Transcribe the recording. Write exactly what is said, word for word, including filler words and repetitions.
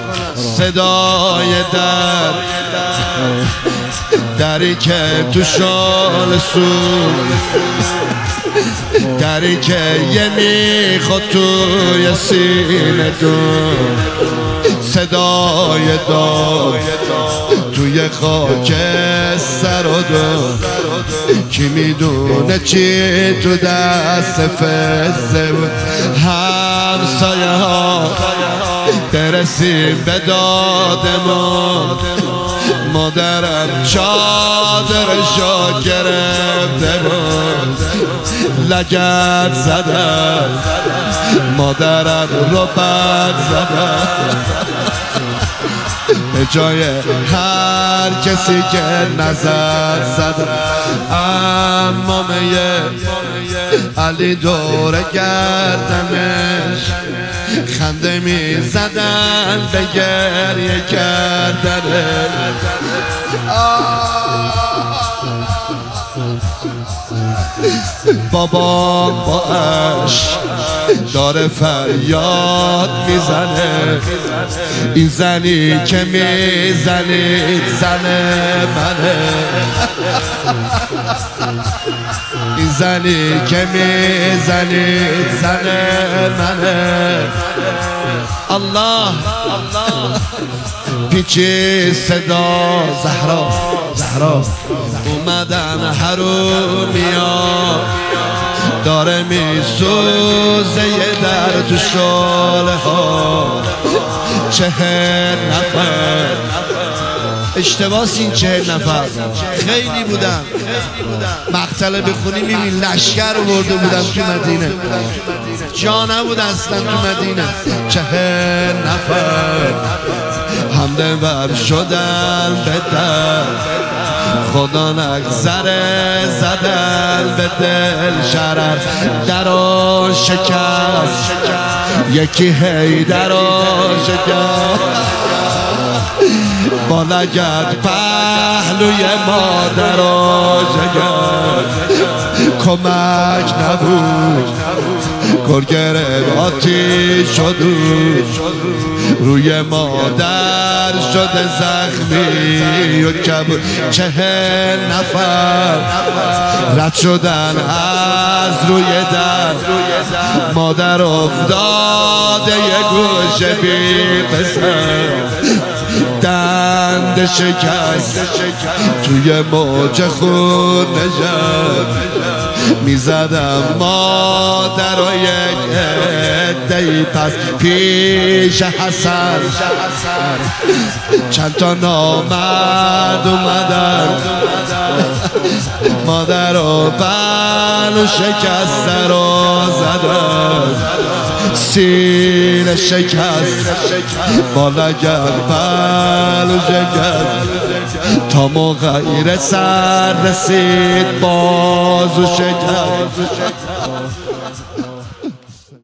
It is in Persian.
صدای در دری که تو شال سوز، دری که یه میخواد توی سینه دون، صدای داد توی خاک سر و دون. کی میدونه چی تو دست فزه بود. همسایه ها برسیم به دادمون، مادرم چادرشو گرفته بود، لگد زدن مادرم رو بد زدن. به جای هر کسی که نظر زدن، امامه علی دور گردنش خنده می زدن به گریه کردنش. بابا با عشق داره فریاد میزنه، این زنی که میزنید زن منه، این زنی که میزنید زن منه. الله پیچی صدا زهرا زهرا اومدن حرومیا، داره میسوزه یه در تو شاله ها. چهل نفر اشتباس، این چهل نفر خیلی بودن. مقتله بخونی میبین لشکر برده بودن تو مدینه، جا نبود اصلا تو مدینه. چهل نفر همده بر شدن به در، خدا نگذره زدن به دل شرر. درو شکست یکی هی درو شکست، با لگد پهلوی مادر شکست. کمک نبود گرگره آتیش شدود، روی مادر شده زخمی و کبود. چهل نفر رد شدن از روی در، مادر افتاده یه گوشه بی پسر، دند شکست توی موج خون نشد. میزدم مادر و یک عده‌ای پس پیش حسن، چند تا نامرد اومدن، مادر و بن و شکسته رو زدن. سینه شکست با لگد بل و شکست، تا موقعی سر رسید باز و شکست.